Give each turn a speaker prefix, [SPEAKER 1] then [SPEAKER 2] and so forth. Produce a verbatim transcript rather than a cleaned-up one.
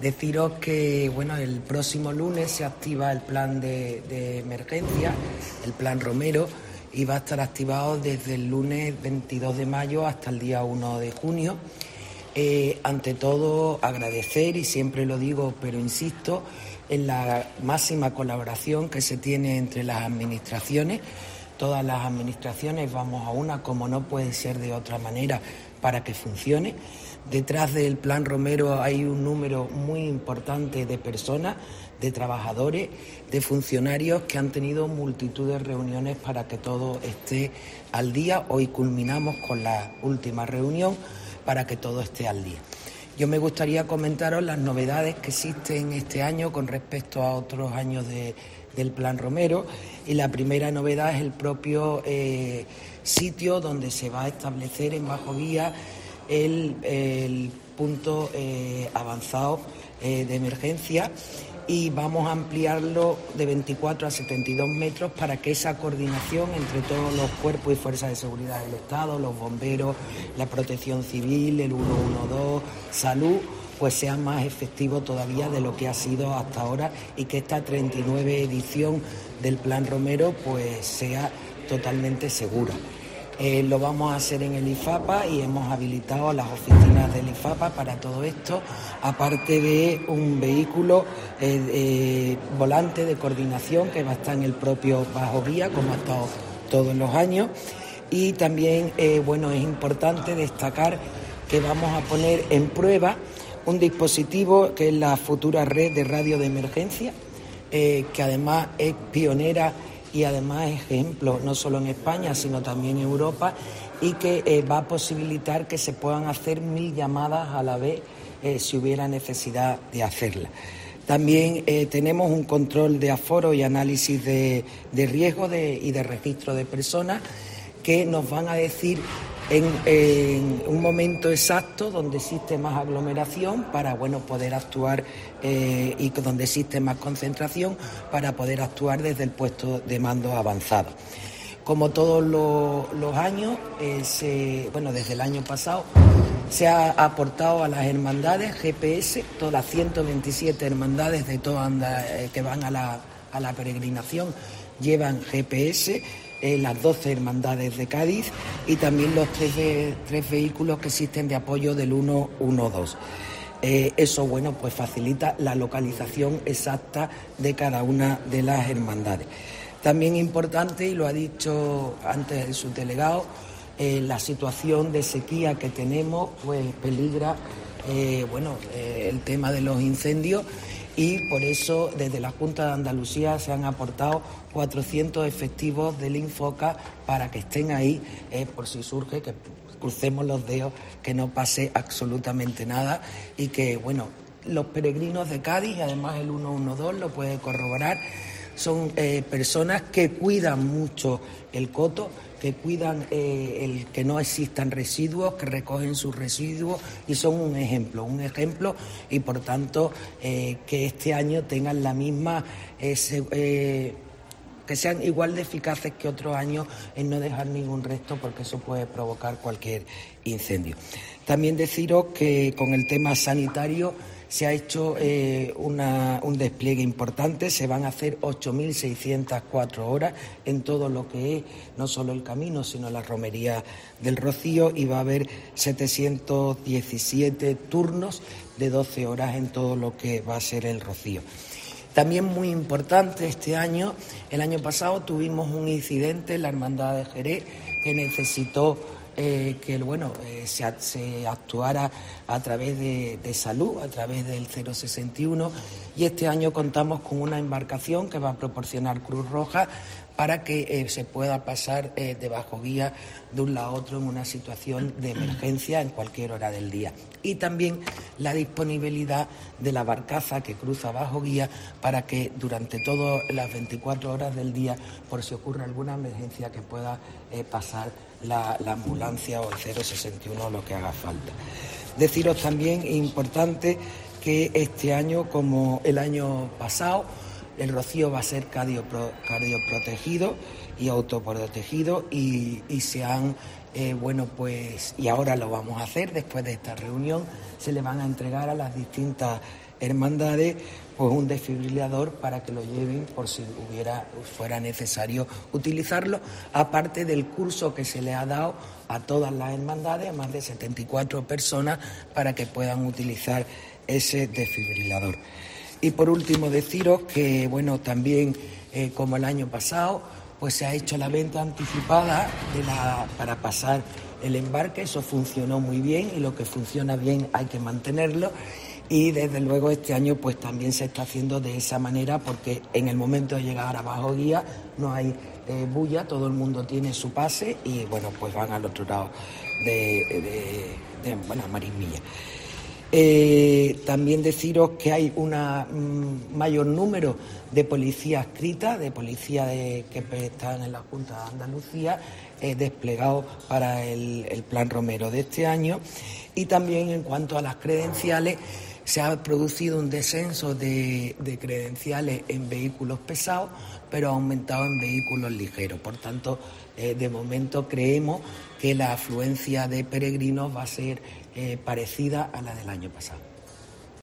[SPEAKER 1] Deciros que bueno, el próximo lunes se activa el plan de, de emergencia, el plan Romero, y va a estar activado desde el lunes veintidós de mayo hasta el día uno de junio. Eh, ante todo, agradecer, y siempre lo digo, pero insisto, en la máxima colaboración que se tiene entre las administraciones. Todas las administraciones vamos a una, como no puede ser de otra manera, para que funcione. Detrás del Plan Romero hay un número muy importante de personas, de trabajadores, de funcionarios que han tenido multitud de reuniones para que todo esté al día. Hoy culminamos con la última reunión para que todo esté al día. Yo me gustaría comentaros las novedades que existen este año con respecto a otros años de, del Plan Romero, y la primera novedad es el propio eh, sitio donde se va a establecer en Bajo Guía el, el punto eh, avanzado eh, de emergencia, y vamos a ampliarlo de veinticuatro a setenta y dos metros para que esa coordinación entre todos los cuerpos y fuerzas de seguridad del Estado, los bomberos, la protección civil, el ciento doce, salud, pues sea más efectivo todavía de lo que ha sido hasta ahora, y que esta treinta y nueve edición del Plan Romero pues sea totalmente segura. Eh, lo vamos a hacer en el IFAPA y hemos habilitado las oficinas del IFAPA para todo esto, aparte de un vehículo eh, eh, volante de coordinación que va a estar en el propio Bajo Guía, como ha estado todos los años. Y también, eh, bueno, es importante destacar que vamos a poner en prueba un dispositivo que es la futura red de radio de emergencia, eh, que además es pionera y además es ejemplo no solo en España sino también en Europa, y que eh, va a posibilitar que se puedan hacer mil llamadas a la vez eh, si hubiera necesidad de hacerla. También eh, tenemos un control de aforo y análisis de, de riesgo de, y de registro de personas que nos van a decir en, en un momento exacto donde existe más aglomeración para bueno, poder actuar eh, y donde existe más concentración para poder actuar desde el puesto de mando avanzado. Como todos los, los años, eh, se, bueno, desde el año pasado se ha aportado a las hermandades G P S, todas las ciento veintisiete hermandades de todas eh, que van a la, a la peregrinación llevan G P S. Eh, las doce hermandades de Cádiz, y también los tres, de, tres vehículos que existen de apoyo del ciento doce. Eh, eso, bueno, pues facilita la localización exacta de cada una de las hermandades. También importante, y lo ha dicho antes el subdelegado, eh, la situación de sequía que tenemos, pues peligra, eh, bueno, eh, el tema de los incendios. Y por eso desde la Junta de Andalucía se han aportado cuatrocientos efectivos del Infoca para que estén ahí eh, por si surge, que crucemos los dedos, que no pase absolutamente nada, y que, bueno, los peregrinos de Cádiz, y además el ciento doce lo puede corroborar, son eh, personas que cuidan mucho el coto, que cuidan eh, el que no existan residuos, que recogen sus residuos, y son un ejemplo, un ejemplo, y por tanto eh, que este año tengan la misma, eh, se, eh, que sean igual de eficaces que otros años en no dejar ningún resto, porque eso puede provocar cualquier incendio. También deciros que con el tema sanitario se ha hecho eh, una, un despliegue importante. Se van a hacer ocho mil seiscientas cuatro horas en todo lo que es no solo el camino, sino la romería del Rocío, y va a haber setecientos diecisiete turnos de doce horas en todo lo que va a ser el Rocío. También muy importante este año, el año pasado tuvimos un incidente en la Hermandad de Jerez que necesitó Eh, que bueno eh, se, se actuara a través de, de salud, a través del cero sesenta y uno, y este año contamos con una embarcación que va a proporcionar Cruz Roja para que eh, se pueda pasar eh, de Bajo Guía de un lado a otro en una situación de emergencia en cualquier hora del día. Y también la disponibilidad de la barcaza que cruza Bajo Guía para que durante todas las veinticuatro horas del día, por si ocurre alguna emergencia, que pueda eh, pasar la, la ambulancia o el cero sesenta y uno, lo que haga falta. Deciros también, importante, que este año, como el año pasado, el Rocío va a ser cardiopro, cardioprotegido y autoprotegido, y, y se han, eh, bueno, pues, y ahora lo vamos a hacer después de esta reunión, se le van a entregar a las distintas hermandades pues un desfibrilador para que lo lleven por si hubiera fuera necesario utilizarlo, aparte del curso que se le ha dado a todas las hermandades, a más de setenta y cuatro personas, para que puedan utilizar ese desfibrilador. Y por último deciros que bueno, también eh, como el año pasado, pues se ha hecho la venta anticipada de la, para pasar el embarque. Eso funcionó muy bien y lo que funciona bien hay que mantenerlo. Y desde luego este año pues también se está haciendo de esa manera, porque en el momento de llegar a Bajo Guía no hay eh, bulla, todo el mundo tiene su pase y bueno, pues van al otro lado de, de, de bueno, Marismilla. Eh, también deciros que hay un mm, mayor número de policías adscritas, de policías de, que están en la Junta de Andalucía, eh, desplegados para el, el Plan Romero de este año. Y también en cuanto a las credenciales, se ha producido un descenso de, de credenciales en vehículos pesados, pero ha aumentado en vehículos ligeros. Por tanto, eh, de momento creemos que la afluencia de peregrinos va a ser eh, parecida a la del año pasado.